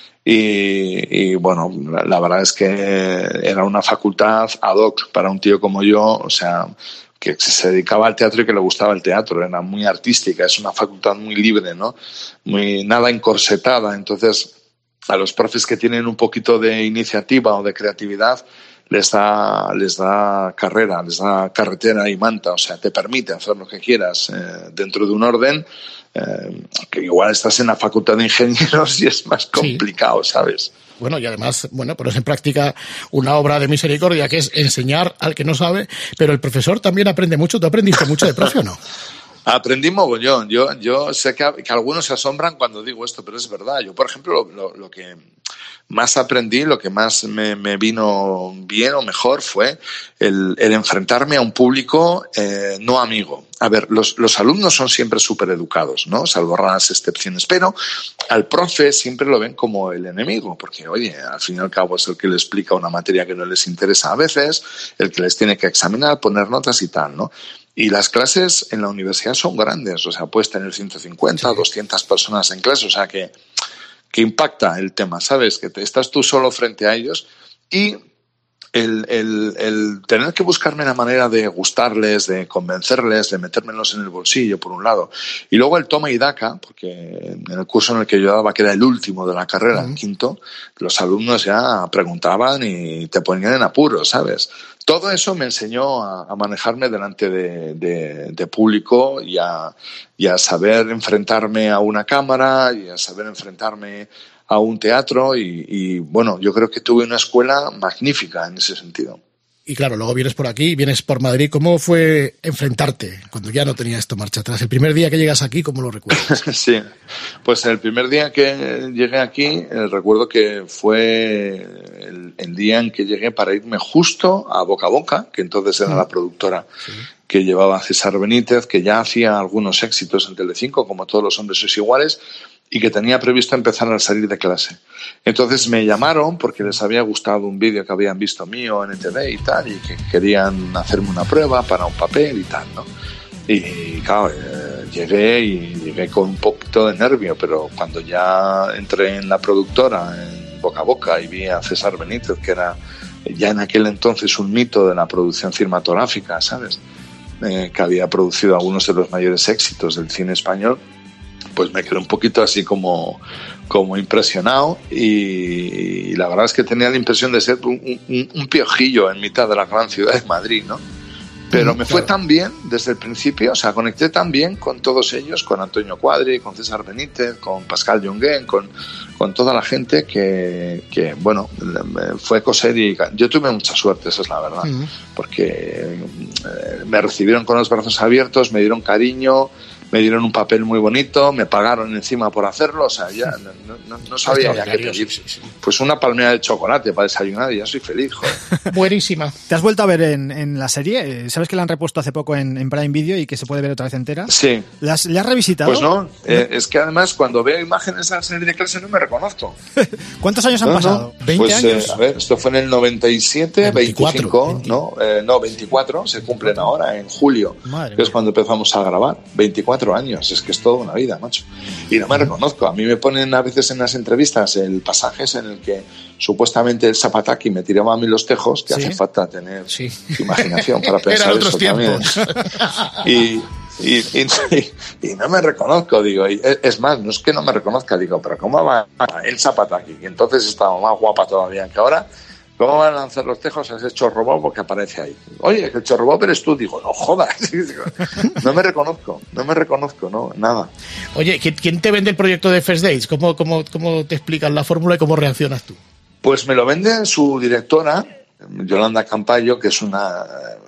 Y bueno, la verdad es que era una facultad ad hoc para un tío como yo, o sea, que se dedicaba al teatro y que le gustaba el teatro, era muy artística, es una facultad muy libre, ¿no? nada encorsetada, entonces a los profes que tienen un poquito de iniciativa o de creatividad les da carrera, les da carretera y manta, o sea, te permite hacer lo que quieras dentro de un orden, que igual estás en la Facultad de Ingenieros y es más complicado, ¿sabes? Bueno, y además, pones en práctica una obra de misericordia que es enseñar al que no sabe, pero el profesor también aprende mucho. ¿Tú aprendiste mucho de profe o no? Aprendí mogollón. Yo sé que algunos se asombran cuando digo esto, pero es verdad. Yo, por ejemplo, lo que más aprendí, lo que más me vino bien o mejor fue el enfrentarme a un público no amigo. A ver, los alumnos son siempre súper educados, ¿no? Salvo raras excepciones, pero al profe siempre lo ven como el enemigo, porque, oye, al fin y al cabo es el que le explica una materia que no les interesa a veces, el que les tiene que examinar, poner notas y tal, ¿no? Y las clases en la universidad son grandes, o sea, puedes tener 150, 200 personas en clase, o sea que impacta el tema, ¿sabes? Que estás tú solo frente a ellos y el tener que buscarme la manera de gustarles, de convencerles, de metérmelos en el bolsillo, por un lado, y luego el toma y daca, porque en el curso en el que yo daba, que era el último de la carrera, el quinto, los alumnos ya preguntaban y te ponían en apuros, ¿sabes? Todo eso me enseñó a manejarme delante de público y a saber enfrentarme a una cámara y a saber enfrentarme a un teatro y bueno, yo creo que tuve una escuela magnífica en ese sentido. Y claro, luego vienes por aquí, vienes por Madrid. ¿Cómo fue enfrentarte cuando ya no tenía esto marcha atrás? El primer día que llegas aquí, ¿cómo lo recuerdas? Sí, pues el primer día que llegué aquí, recuerdo que fue el día en que llegué para irme justo a Boca a Boca, que entonces era la productora que llevaba a César Benítez, que ya hacía algunos éxitos en Telecinco, como Todos los hombres sois iguales, y que tenía previsto empezar a salir de clase. Entonces me llamaron porque les había gustado un vídeo que habían visto mío en ETV y tal, y que querían hacerme una prueba para un papel y tal, ¿no? Y claro, llegué con un poquito de nervio, pero cuando ya entré en la productora, en Boca a Boca, y vi a César Benítez, que era ya en aquel entonces un mito de la producción cinematográfica, ¿sabes? Que había producido algunos de los mayores éxitos del cine español, pues me quedé un poquito así como impresionado, y la verdad es que tenía la impresión de ser un piojillo en mitad de la gran ciudad de Madrid, ¿no? Pero me fue tan bien desde el principio, o sea, conecté tan bien con todos ellos, con Antonio Cuadri, con César Benítez, con Pascal Jonguén, con toda la gente que bueno, fue coser, y yo tuve mucha suerte, esa es la verdad, porque me recibieron con los brazos abiertos, me dieron cariño, me dieron un papel muy bonito, me pagaron encima por hacerlo, o sea, ya no sabía ya qué pedir. Pues una palmera de chocolate para desayunar y ya soy feliz, joder. Buenísima. ¿Te has vuelto a ver en la serie? ¿Sabes que la han repuesto hace poco en Prime Video y que se puede ver otra vez entera? Sí. ¿Le has revisitado? Pues no, es que además cuando veo imágenes de la serie de clase no me reconozco. ¿Cuántos años han pasado? ¿20 pues, años? A ver, esto fue en el 97, 25, ¿no? 24, se cumplen ahora, en julio, que es cuando empezamos a grabar. 24 años, es que es toda una vida, macho. Y no me reconozco. A mí me ponen a veces en las entrevistas el pasajes en el que supuestamente el Zapataki me tiraba a mí los tejos, que hace falta tener imaginación para pensar Eran otros eso tiempos. También. Y no me reconozco, digo, es más, no es que no me reconozca, digo, pero ¿cómo va el Zapataki? Que entonces estaba más guapa todavía que ahora. ¿Cómo van a lanzar los tejos a ese chorrobobo que aparece ahí? Oye, que el chorrobobo eres tú. Digo, no jodas. No me reconozco, no, nada. Oye, ¿quién te vende el proyecto de First Dates? ¿Cómo te explican la fórmula y cómo reaccionas tú? Pues me lo vende su directora, Yolanda Campayo, que es una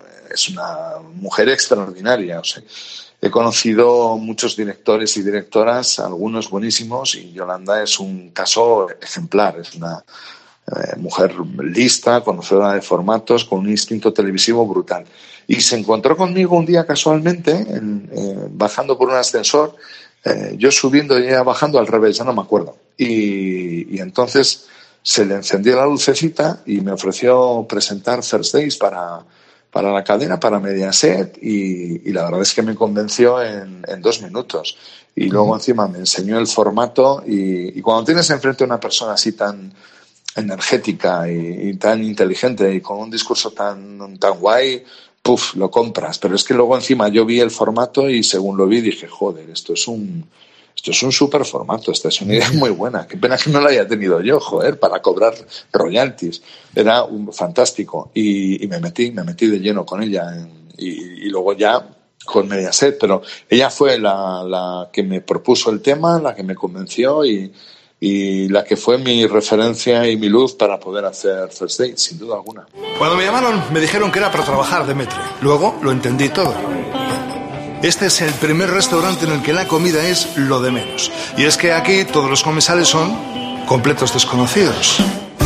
mujer extraordinaria. O sea, he conocido muchos directores y directoras, algunos buenísimos, y Yolanda es un caso ejemplar. Es una mujer lista, conocedora de formatos, con un instinto televisivo brutal. Y se encontró conmigo un día casualmente, bajando por un ascensor, yo subiendo y ella bajando al revés, ya no me acuerdo. Y entonces se le encendió la lucecita y me ofreció presentar First Dates para la cadena, para Mediaset, y la verdad es que me convenció en 2 minutos. Y luego encima me enseñó el formato, y cuando tienes enfrente a una persona así tan energética y tan inteligente y con un discurso tan guay, lo compras. Pero es que luego encima yo vi el formato y según lo vi dije, joder, esto es un súper formato, esta es una idea muy buena. Qué pena que no la haya tenido yo, joder, para cobrar royalties. Era fantástico, y me metí de lleno con ella, y luego ya con Mediaset, pero ella fue la que me propuso el tema, la que me convenció y la que fue mi referencia y mi luz para poder hacer First Dates, sin duda alguna. Cuando me llamaron me dijeron que era para trabajar de maître. Luego lo entendí todo. Este es el primer restaurante en el que la comida es lo de menos. Y es que aquí todos los comensales son completos desconocidos.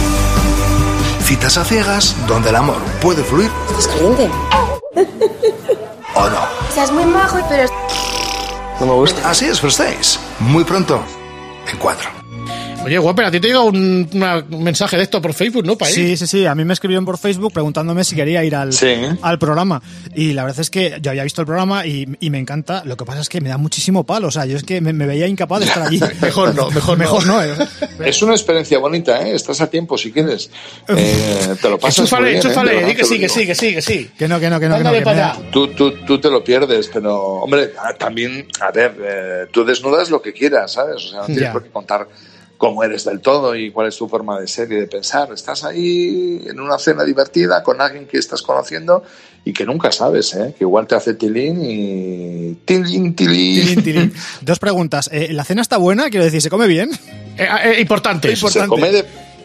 Citas a ciegas donde el amor puede fluir. ¿Estás caliente? ¿O no? Estás muy majo, pero... No me gusta. Así es First Dates. Muy pronto en 4. Oye, Whopper, a ti te llega un mensaje de esto por Facebook, ¿no? Sí. A mí me escribieron por Facebook preguntándome si quería ir al programa. Y la verdad es que yo había visto el programa y me encanta. Lo que pasa es que me da muchísimo palo. O sea, yo es que me veía incapaz de estar allí. Mejor no. Es una experiencia bonita, ¿eh? Estás a tiempo si quieres. Te lo pasas muy bien. Chúfale, di que sí. Que no. Tú te lo pierdes, pero, hombre, también, a ver, tú desnudas lo que quieras, ¿sabes? O sea, no tienes por qué contar cómo eres del todo y cuál es tu forma de ser y de pensar. Estás ahí en una cena divertida con alguien que estás conociendo y que nunca sabes, que igual te hace tilín y... Tilín. 2 preguntas. ¿La cena está buena? Quiero decir, ¿se come bien? Importante. Se come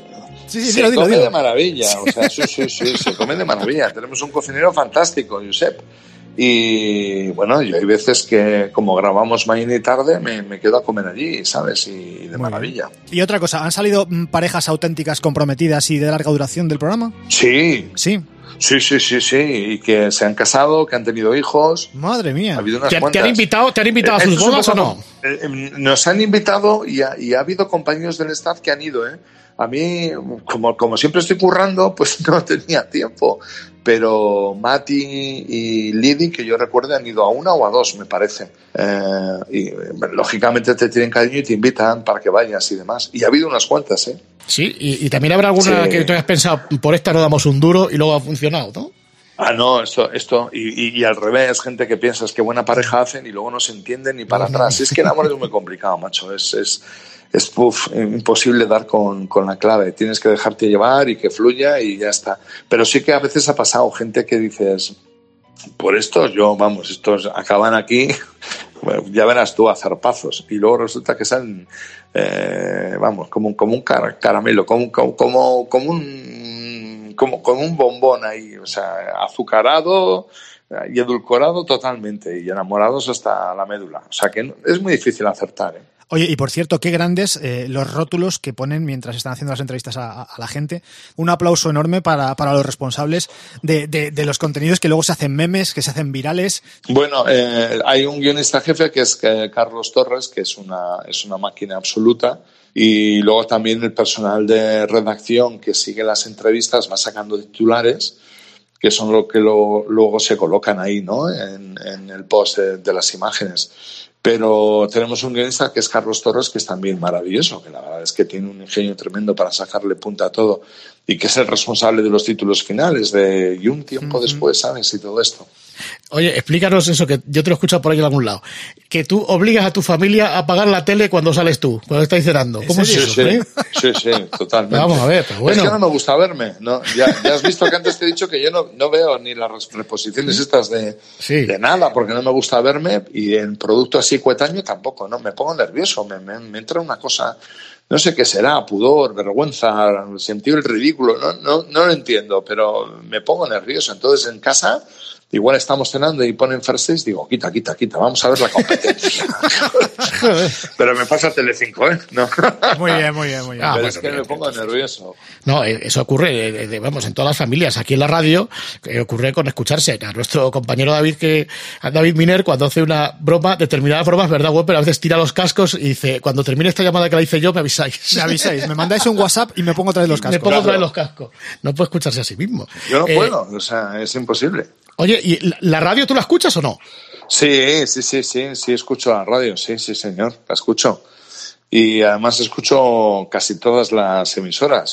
se come de maravilla, o sea, sí, se come de maravilla. Tenemos un cocinero fantástico, Josep. Y bueno, yo hay veces que como grabamos mañana y tarde me quedo a comer allí, ¿sabes? Y de maravilla. Y otra cosa, ¿han salido parejas auténticas comprometidas y de larga duración del programa? Sí. Sí. Sí, y que se han casado, que han tenido hijos. Madre mía. Ha habido unas ¿Te han invitado a sus bodas o no? Nos han invitado y ha habido compañeros del staff que han ido, ¿eh? A mí, como siempre estoy currando, pues no tenía tiempo. Pero Mati y Lidi, que yo recuerdo, han ido a una o a dos, me parece. Y lógicamente te tienen cariño y te invitan para que vayas y demás. Y ha habido unas cuantas, ¿eh? Sí, y también habrá alguna que tú hayas pensado, por esta no damos un duro y luego ha funcionado, ¿no? Ah, no, esto y al revés, gente que piensas que buena pareja hacen y luego no se entienden ni para atrás. Es que el amor es muy complicado, macho. Es imposible dar con la clave. Tienes que dejarte llevar y que fluya y ya está. Pero sí que a veces ha pasado gente que dices, por estos acaban aquí, bueno, ya verás tú a zarpazos. Y luego resulta que salen, como un caramelo, como un bombón ahí, o sea, azucarado y edulcorado totalmente y enamorados hasta la médula. O sea que es muy difícil acertar, ¿eh? Oye, y por cierto, qué grandes los rótulos que ponen mientras están haciendo las entrevistas a la gente. Un aplauso enorme para los responsables de los contenidos que luego se hacen memes, que se hacen virales. Bueno, hay un guionista jefe que es Carlos Torres, que es una máquina absoluta. Y luego también el personal de redacción que sigue las entrevistas va sacando titulares, que son lo que luego se colocan ahí, ¿no? En el post de las imágenes. Pero tenemos un guionista que es Carlos Torres, que es también maravilloso, que la verdad es que tiene un ingenio tremendo para sacarle punta a todo y que es el responsable de los títulos finales y un tiempo después, ¿sabes? Y todo esto. Oye, explícanos eso, que yo te lo he escuchado por ahí en algún lado. Que tú obligas a tu familia a apagar la tele cuando sales tú, cuando estáis cenando. ¿Cómo es eso? Sí, totalmente. Vamos a ver, pero bueno. Es que no me gusta verme, ¿no? Ya has visto que antes te he dicho que yo no veo ni las reposiciones estas de nada, porque no me gusta verme, y en producto así coetáneo tampoco, ¿no? Me pongo nervioso, me entra una cosa, no sé qué será, pudor, vergüenza, sentir el ridículo, no lo entiendo, pero me pongo nervioso. Entonces en casa igual estamos cenando y ponen First Dates, digo, quita, vamos a ver la competencia. Pero me pasa Telecinco, ¿eh? No. Muy bien. Pero es que me pongo nervioso. No, eso ocurre, en todas las familias. Aquí en la radio ocurre con escucharse. A nuestro compañero David Miner, cuando hace una broma, determinadas bromas, ¿verdad, güey? Pero a veces tira los cascos y dice, cuando termine esta llamada que la hice yo, me avisáis. Me mandáis un WhatsApp y me pongo otra vez los cascos. Los cascos. No puede escucharse a sí mismo. Yo no puedo, o sea, es imposible. Oye, ¿y la radio tú la escuchas o no? Sí, escucho la radio, sí, señor, la escucho. Y además escucho casi todas las emisoras.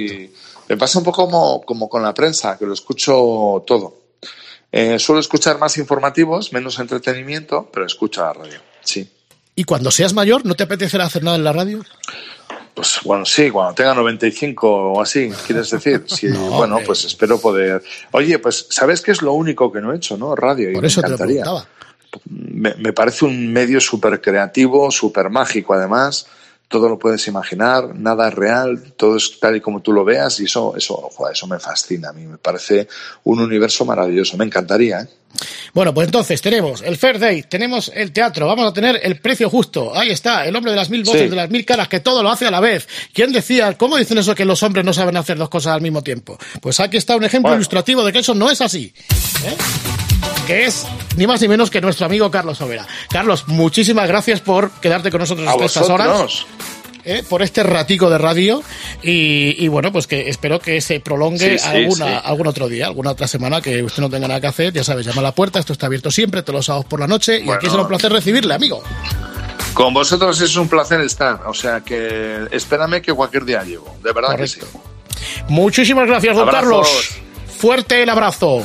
Me pasa un poco como con la prensa, que lo escucho todo. Suelo escuchar más informativos, menos entretenimiento, pero escucho la radio, sí. ¿Y cuando seas mayor, no te apetecerá hacer nada en la radio? Pues bueno, sí, cuando tenga 95 o así, ¿quieres decir? Sí, no, bueno, pues espero poder... Oye, pues ¿sabes qué es lo único que no he hecho, no? Radio. Y por eso me encantaría. Te lo preguntaba. Me parece un medio súper creativo, súper mágico, además. Todo lo puedes imaginar, nada es real, todo es tal y como tú lo veas, y eso me fascina. A mí me parece un universo maravilloso. Me encantaría, ¿eh? Bueno, pues entonces tenemos el First Date, tenemos el teatro, vamos a tener el precio justo. Ahí está, el hombre de las 1000 voces, de las 1000 caras, que todo lo hace a la vez. ¿Quién decía? ¿Cómo dicen eso que los hombres no saben hacer dos cosas al mismo tiempo? Pues aquí está un ejemplo ilustrativo de que eso no es así, ¿eh? Que es ni más ni menos que nuestro amigo Carlos Sobera. Carlos, muchísimas gracias por quedarte con nosotros estas horas. Por este ratico de radio y bueno, pues que espero que se prolongue algún otro día, alguna otra semana que usted no tenga nada que hacer. Ya sabes, llama a la puerta, esto está abierto siempre, todos los sábados por la noche, y aquí será un placer recibirle, amigo. Con vosotros es un placer estar, o sea que espérame que cualquier día llego, de verdad. Correcto. Que sí. Muchísimas gracias, don Carlos. Fuerte el abrazo.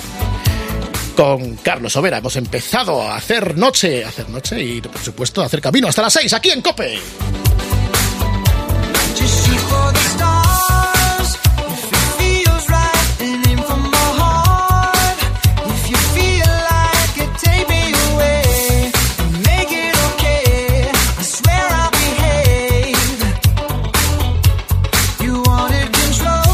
Con Carlos Sobera hemos empezado a hacer noche y por supuesto a hacer camino hasta las 6 aquí en COPE. Control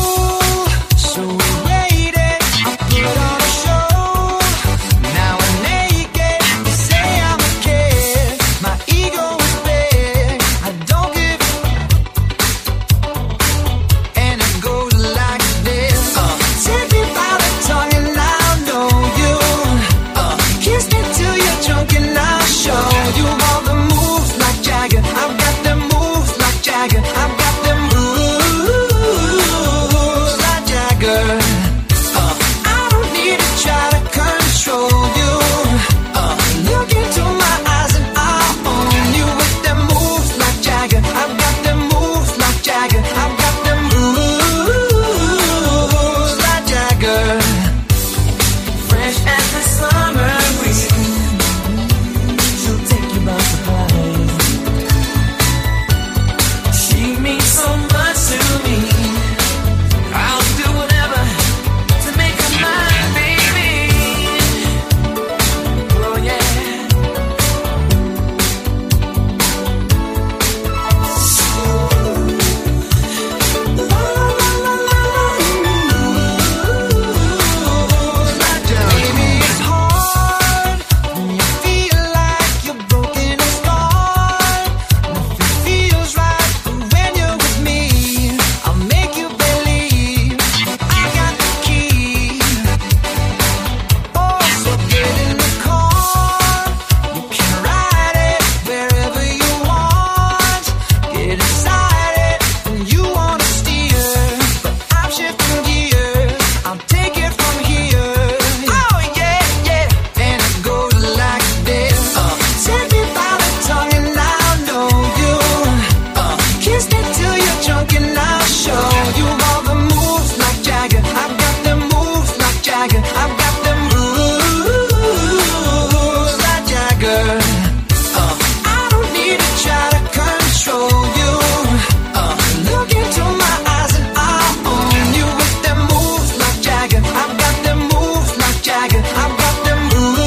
Jagger. I don't need to try to control you. Look into my eyes and I'll own you with them moves like Jagger. I've got them moves like Jagger. I've got them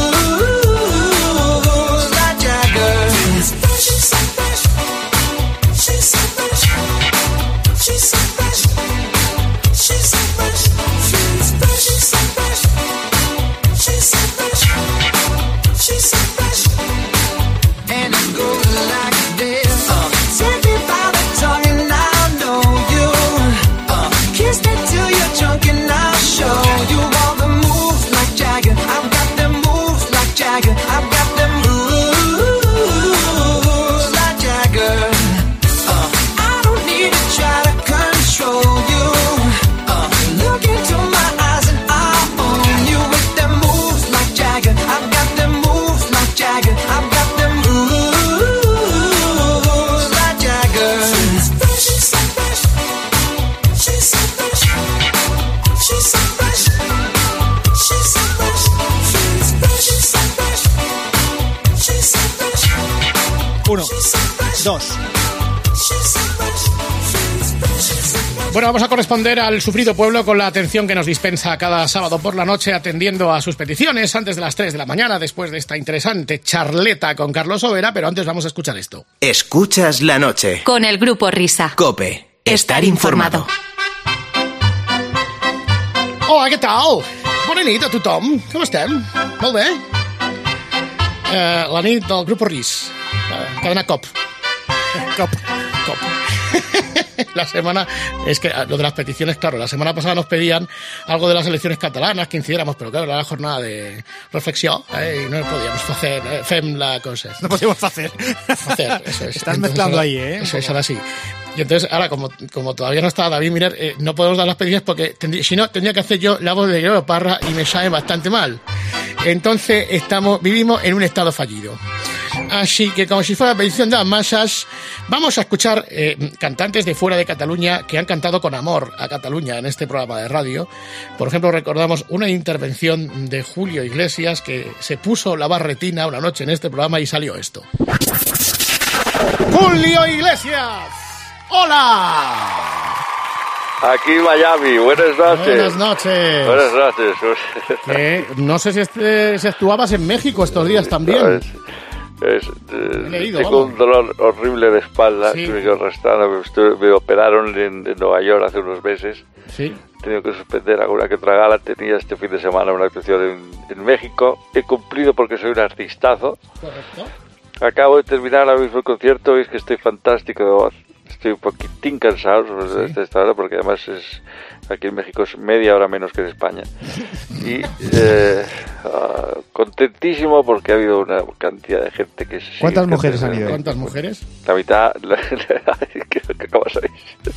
moves like Jagger. She's so fresh. She's so fresh. She's so fresh. She's so fresh. She's fresh. She's so fresh. She's so fresh. She's so fresh. And it goes like this. Take me by the tongue and I'll know you. Kiss me till you're drunk and I'll show you all the moves like Jagger. I've got them moves like Jagger. I've got them moves like Jagger. I don't need to try to control you. Look into my eyes and I'll own you with them moves like Jagger. I've got them moves like Jagger. I've got them moves like Jagger. She's fresh, she's so fresh. She's so fresh. She's so fresh. She's so fresh. She's fresh, she's so fresh. She's so fresh. 1, 2. Bueno, vamos a corresponder al sufrido pueblo con la atención que nos dispensa cada sábado por la noche, atendiendo a sus peticiones antes de las 3 de la mañana, después de esta interesante charleta con Carlos Overa, pero antes vamos a escuchar esto. Escuchas la noche. Con el Grupo Risa. COPE. Estar informado. Hola, què tal? Bona nit a tothom. Com estem? Molt bé? La nit del Grupo RIS. Cadena COP. COP. La semana... Es que lo de las peticiones, claro, la semana pasada nos pedían algo de las elecciones catalanas, que incidiéramos, pero claro, era la jornada de reflexión, y no podíamos hacer fem la cosa. No podíamos hacer. Eso es. Estás mezclando ahí, ¿eh? Eso es, ahora sí. Y entonces, ahora, como todavía no está David Miner, no podemos dar las peticiones porque si no, tendría que hacer yo la voz de Guerrero Parra y me sale bastante mal. Entonces, vivimos en un estado fallido. Así que, como si fuera la petición de las masas, vamos a escuchar cantantes de fuera de Cataluña que han cantado con amor a Cataluña en este programa de radio. Por ejemplo, recordamos una intervención de Julio Iglesias que se puso la barretina una noche en este programa y salió esto. ¡Julio Iglesias! ¡Hola! Aquí Miami, buenas noches. Buenas noches. Buenas noches. No sé si actuabas en México estos días también. Tengo un dolor horrible de espalda, sí. Me operaron en Nueva York hace unos meses. Sí. He tenido que suspender alguna que otra gala. Tenía este fin de semana una actuación en México. He cumplido porque soy un artistazo. Correcto. Acabo de terminar ahora mismo el concierto y es que estoy fantástico de voz. Estoy un poquitín cansado de esta hora porque además aquí en México es media hora menos que en España. Y contentísimo porque ha habido una cantidad de gente que se... ¿Cuántas mujeres han ido? ¿Cuántas mujeres? La mitad, ¿cómo sabéis?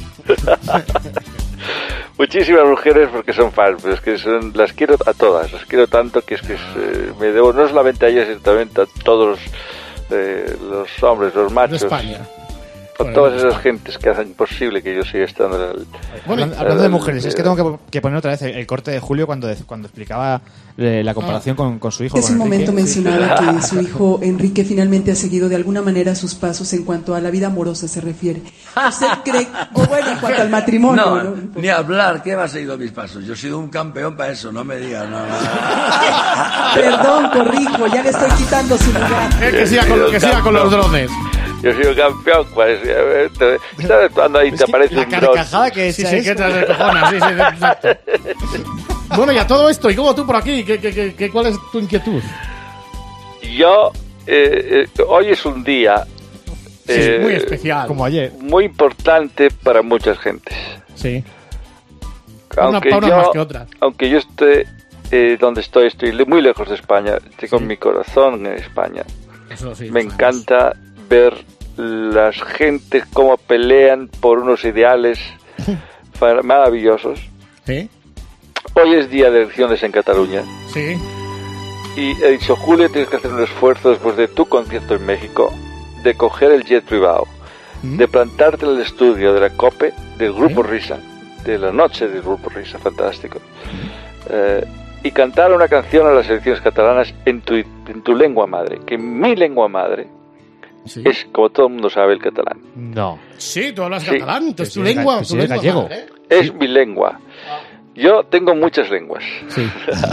Muchísimas mujeres porque son fans, pero es que las quiero a todas, las quiero tanto que me debo no solamente a ellas, sino también a todos los hombres, los machos. De España. Con todas esas gentes que hacen posible que yo siga estando en el... Bueno, hablando de mujeres, es que tengo que poner otra vez el corte de Julio cuando explicaba la comparación con su hijo. Hace un momento mencionaba que su hijo Enrique finalmente ha seguido de alguna manera sus pasos en cuanto a la vida amorosa se refiere. ¿Usted cree, o bueno, en cuanto al matrimonio? No, ni hablar, ¿qué va a seguir mis pasos? Yo he sido un campeón para eso, no me digas nada. Perdón, corrijo, ya le estoy quitando su lugar. Que siga con los drones. Yo he sido campeón, pues, ¿sabes cuando ahí te aparece un dron? La carcajada que sí, que te descojonas, sí, exacto. Bueno, y a todo esto, ¿y cómo tú por aquí? ¿Cuál es tu inquietud? Yo, hoy es un día... muy especial. Como ayer. Muy importante para muchas gentes. Sí. Aunque unas más que otras. Aunque yo esté donde estoy muy lejos de España, tengo mi corazón en España. Eso sí, me encanta ver las gentes cómo pelean por unos ideales maravillosos. ¿Sí? Hoy es día de elecciones en Cataluña. Sí. Y he dicho, Julio, tienes que hacer un esfuerzo después de tu concierto en México, de coger el jet privado, de plantarte en el estudio de la COPE, del Grupo Risa, de la noche del Grupo Risa, fantástico. y cantar una canción a las elecciones catalanas en tu lengua madre, que mi lengua madre es, como todo el mundo sabe, el catalán. No. Sí, tú hablas catalán, es tu lengua, tu lengua gallego. madre. Es mi lengua. Yo tengo muchas lenguas. Sí.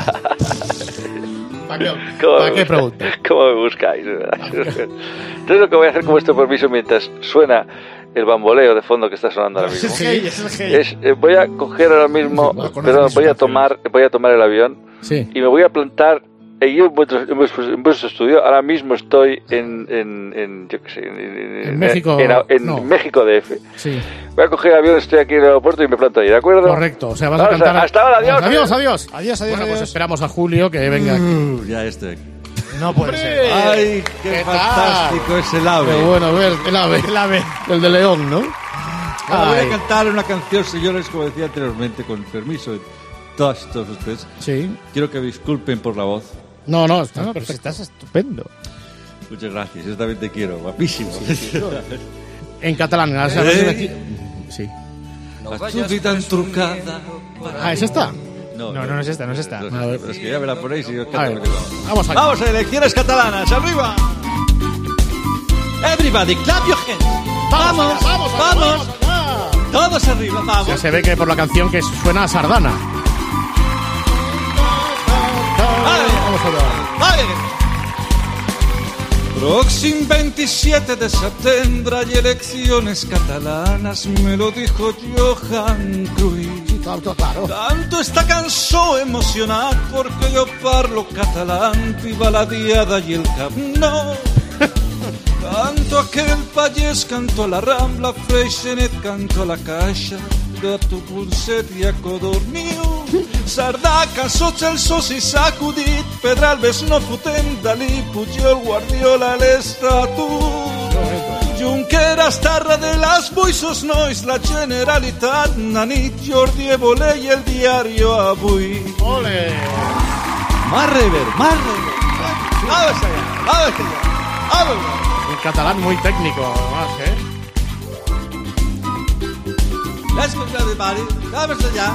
¿Para qué preguntas? ¿Cómo me buscáis? Entonces lo que voy a hacer con vuestro permiso mientras suena el bamboleo de fondo que está sonando ahora mismo voy a coger ahora mismo, perdón, voy a tomar el avión y me voy a plantar en vuestro estudio. Ahora mismo estoy en yo qué sé, en México, en México DF. Sí. Voy a coger el avión, estoy aquí en el aeropuerto y me planto ahí, ¿de acuerdo? Correcto, o sea, vas a cantar. Hasta ahora, adiós. Adiós. Bueno, pues esperamos a Julio que venga aquí. Ya estoy aquí. No puede ser. ¡Ay, qué fantástico es el ave! Qué bueno, ver, el ave. El de León, ¿no? Ahora voy a cantar una canción, señores, como decía anteriormente, con el permiso de todos ustedes. Sí. Quiero que me disculpen por la voz. No, estás perfecto. Estás estupendo. Muchas gracias, yo también te quiero, guapísimo. En catalán, sí. Tu vida entrucada. ¿Es esta? No es esta. A ver. Es que ya me la ponéis y yo canto. Vamos a elecciones catalanas, arriba. Everybody, clap your hands. Vamos. Todos arriba, vamos. Ya se ve que por la canción que suena a sardana. Vamos allá. Próximo 27 de septiembre hay elecciones catalanas, me lo dijo Johan Cruyff. Claro. Tanto esta cançó emocionat porque yo parlo catalán, viva la diada y el Camp Nou. Canto aquel pallès, canto a la Rambla, Freixenet, canto a la Caixa, de tu Pulset i a Codorniu. Sardà, cançons els socis sacudit, Pedralbes no fotem, Dalí, Pujol, Guardiola, l'Estatut. Junqueras, Tarra de las Buixos, Nois, la Generalitat, Nanit, Jordi Évole i el diario Avui. ¡Ole! Más rever. Vamos allá. Un catalán muy técnico, además, Let's go, everybody. Vamos allá.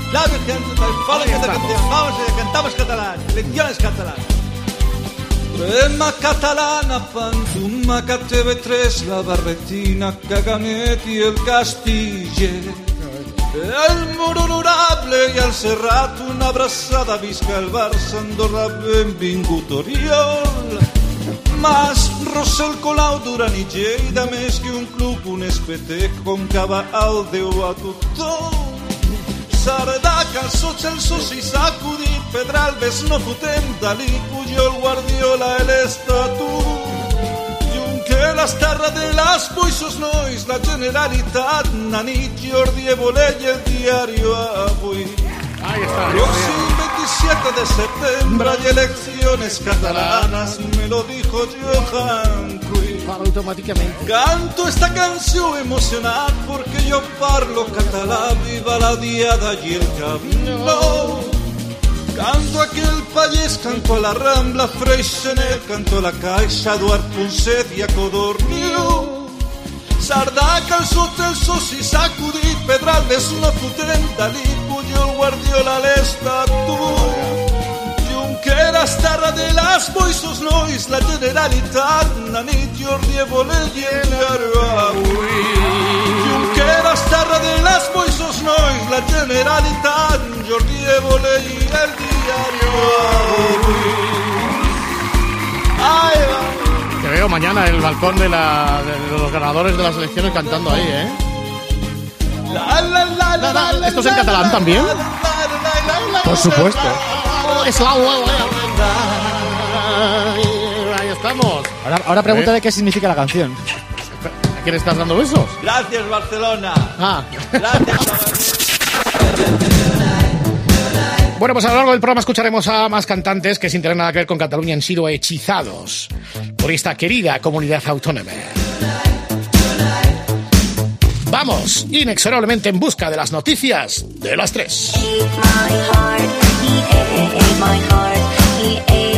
Vamos allá, cantamos catalán. Elecciones catalanas. Crema catalana, Pantuma, TV3, la Barretina, Caganet i el Castiller. El mur honorable i el Serrat, una abraçada, visca el Barça, Andorra, benvingut Oriol. Mas, Rossell, Colau, Duran i Lleida, més que un club, un espetec, com cava el Déu a tothom. Sardà, calçots, els socis acudit, Pedralbes no fotem, Dalí, Pujol, Guardiola, l'Estatut. Junqueras, Tarra de las Buixos, Nois, la Generalitat, Nanit, Jordi Évole i el diario Avui. Ahí está. Próximo 27 de septiembre hay elecciones catalanas, me lo dijo Johan Cruyff. Automáticamente. Canto esta canción emocionat porque yo parlo catalán, viva la diada y el Camp Nou. Canto aquel pallès, canto a la Rambla, Freixenet, canto a la Caixa, Eduard Ponset i a Codorniu. Sardà, calçots, els socis sacudit, Pedralbes no fotem, Dalí, Pujol, Guardiola, l'Estatut. Junqueras, Tarra de las Buixos, Nois, la Generalitat, Nanit, Jordi Évole i el diario Avui. Junqueras, Tarra de las Buixos, Nois, la Generalitat, Jordi Évole i el diario Avui. Ahí va. Te veo mañana en el balcón de los ganadores de las elecciones cantando ahí, ¿Esto es en catalán también? Por supuesto. Ahí estamos. Ahora pregúntale qué significa la canción. ¿A quién estás dando besos? Gracias, Barcelona. Gracias. Bueno, pues a lo largo del programa escucharemos a más cantantes que sin tener nada que ver con Cataluña han sido hechizados por esta querida comunidad autónoma. Vamos inexorablemente en busca de las noticias de las 3.